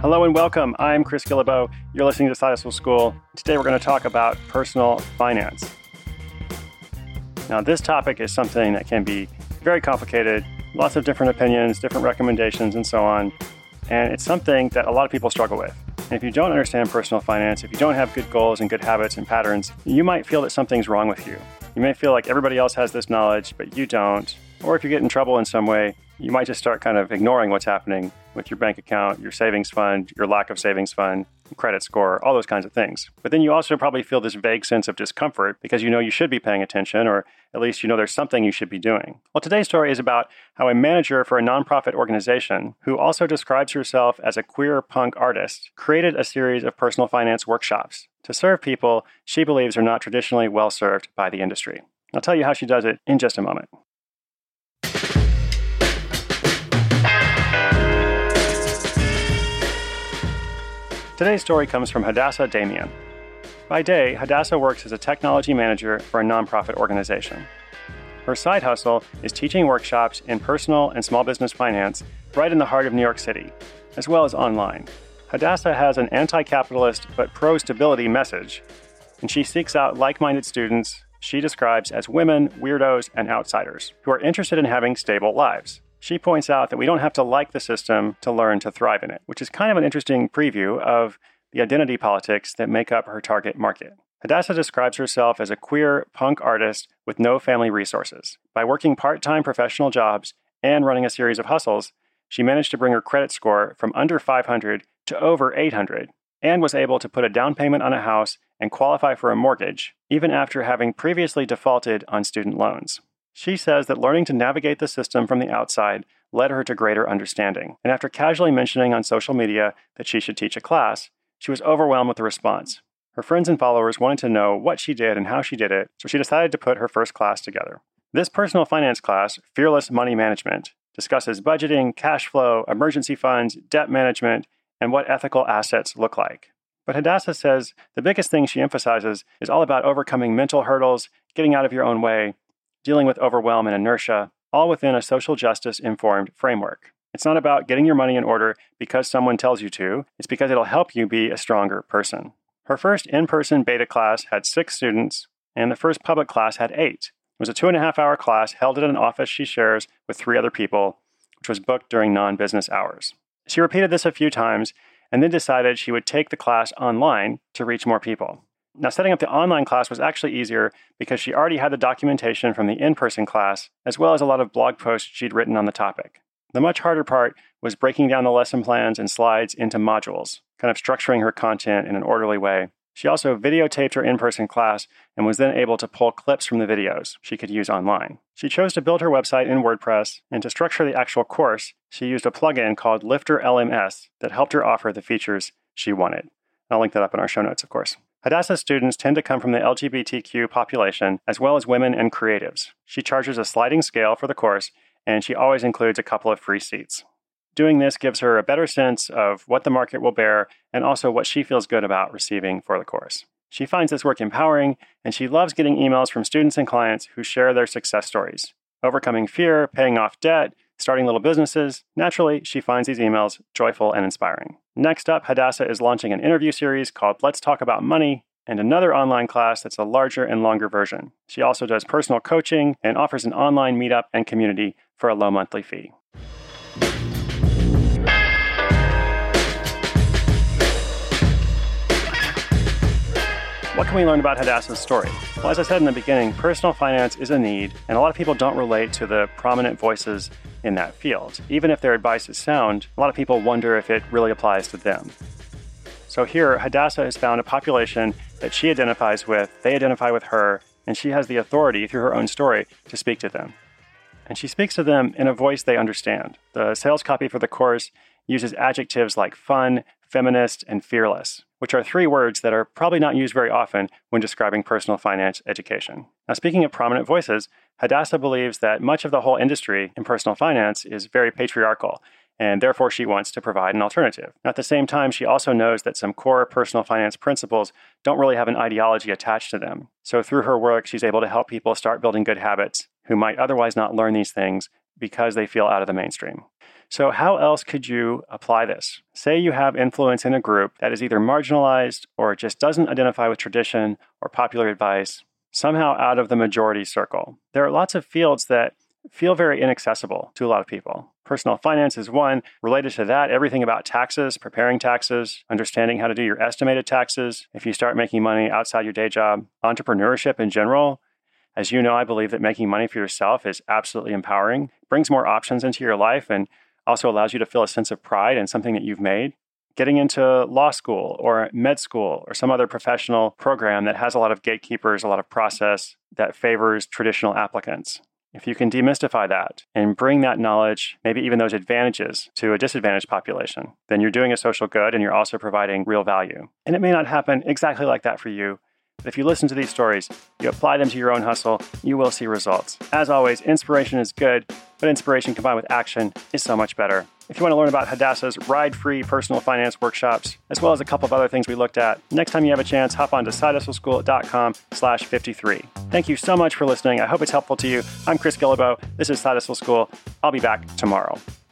Hello and welcome. I'm Chris Guillebeau. You're listening to Side Hustle School. Today we're going to talk about personal finance. Now, this topic is something that can be very complicated, lots of different opinions, different recommendations, and so on. And it's something that a lot of people struggle with. And if you don't understand personal finance, if you don't have good goals and good habits and patterns, you might feel that something's wrong with you. You may feel like everybody else has this knowledge, but you don't. Or if you get in trouble in some way, you might just start kind of ignoring what's happening with your bank account, your savings fund, your lack of savings fund, credit score, all those kinds of things. But then you also probably feel this vague sense of discomfort because you know you should be paying attention, or at least you know there's something you should be doing. Well, today's story is about how a manager for a nonprofit organization, who also describes herself as a queer punk artist, created a series of personal finance workshops to serve people she believes are not traditionally well served by the industry. I'll tell you how she does it in just a moment. Today's story comes from Hadassah Damian. By day, Hadassah works as a technology manager for a nonprofit organization. Her side hustle is teaching workshops in personal and small business finance right in the heart of New York City, as well as online. Hadassah has an anti-capitalist but pro-stability message, and she seeks out like-minded students she describes as women, weirdos, and outsiders who are interested in having stable lives. She points out that we don't have to like the system to learn to thrive in it, which is kind of an interesting preview of the identity politics that make up her target market. Hadassah describes herself as a queer punk artist with no family resources. By working part-time professional jobs and running a series of hustles, she managed to bring her credit score from under 500 to over 800 and was able to put a down payment on a house and qualify for a mortgage, even after having previously defaulted on student loans. She says that learning to navigate the system from the outside led her to greater understanding. And after casually mentioning on social media that she should teach a class, she was overwhelmed with the response. Her friends and followers wanted to know what she did and how she did it, so she decided to put her first class together. This personal finance class, Fearless Money Management, discusses budgeting, cash flow, emergency funds, debt management, and what ethical assets look like. But Hadassah says the biggest thing she emphasizes is all about overcoming mental hurdles, getting out of your own way, dealing with overwhelm and inertia, all within a social justice-informed framework. It's not about getting your money in order because someone tells you to. It's because it'll help you be a stronger person. Her first in-person beta class had 6 students, and the first public class had 8. It was a 2.5-hour class held at an office she shares with 3 other people, which was booked during non-business hours. She repeated this a few times and then decided she would take the class online to reach more people. Now, setting up the online class was actually easier because she already had the documentation from the in-person class, as well as a lot of blog posts she'd written on the topic. The much harder part was breaking down the lesson plans and slides into modules, kind of structuring her content in an orderly way. She also videotaped her in-person class and was then able to pull clips from the videos she could use online. She chose to build her website in WordPress, and to structure the actual course, she used a plugin called Lifter LMS that helped her offer the features she wanted. I'll link that up in our show notes, of course. Hadassah's students tend to come from the LGBTQ population, as well as women and creatives. She charges a sliding scale for the course, and she always includes a couple of free seats. Doing this gives her a better sense of what the market will bear and also what she feels good about receiving for the course. She finds this work empowering, and she loves getting emails from students and clients who share their success stories. Overcoming fear, paying off debt, starting little businesses. Naturally, she finds these emails joyful and inspiring. Next up, Hadassah is launching an interview series called Let's Talk About Money, and another online class that's a larger and longer version. She also does personal coaching and offers an online meetup and community for a low monthly fee. What can we learn about Hadassah's story? Well, as I said in the beginning, personal finance is a need, and a lot of people don't relate to the prominent voices in that field. Even if their advice is sound, a lot of people wonder if it really applies to them. So here, Hadassah has found a population that she identifies with, they identify with her, and she has the authority through her own story to speak to them. And she speaks to them in a voice they understand. The sales copy for the course uses adjectives like fun, feminist, and fearless, which are 3 words that are probably not used very often when describing personal finance education. Now, speaking of prominent voices, Hadassah believes that much of the whole industry in personal finance is very patriarchal, and therefore she wants to provide an alternative. At the same time, she also knows that some core personal finance principles don't really have an ideology attached to them. So through her work, she's able to help people start building good habits who might otherwise not learn these things because they feel out of the mainstream. So how else could you apply this? Say you have influence in a group that is either marginalized or just doesn't identify with tradition or popular advice, somehow out of the majority circle. There are lots of fields that feel very inaccessible to a lot of people. Personal finance is one. Related to that, everything about taxes, preparing taxes, understanding how to do your estimated taxes if you start making money outside your day job, entrepreneurship in general. As you know, I believe that making money for yourself is absolutely empowering, brings more options into your life, and also allows you to feel a sense of pride in something that you've made. Getting into law school or med school or some other professional program that has a lot of gatekeepers, a lot of process that favors traditional applicants. If you can demystify that and bring that knowledge, maybe even those advantages to a disadvantaged population, then you're doing a social good and you're also providing real value. And it may not happen exactly like that for you, but if you listen to these stories, you apply them to your own hustle, you will see results. As always, inspiration is good, but inspiration combined with action is so much better. If you want to learn about Hadassah's ride-free personal finance workshops, as well as a couple of other things we looked at, next time you have a chance, hop on to sidehustleschool.com/53. Thank you so much for listening. I hope it's helpful to you. I'm Chris Guillebeau. This is Side Hustle School. I'll be back tomorrow.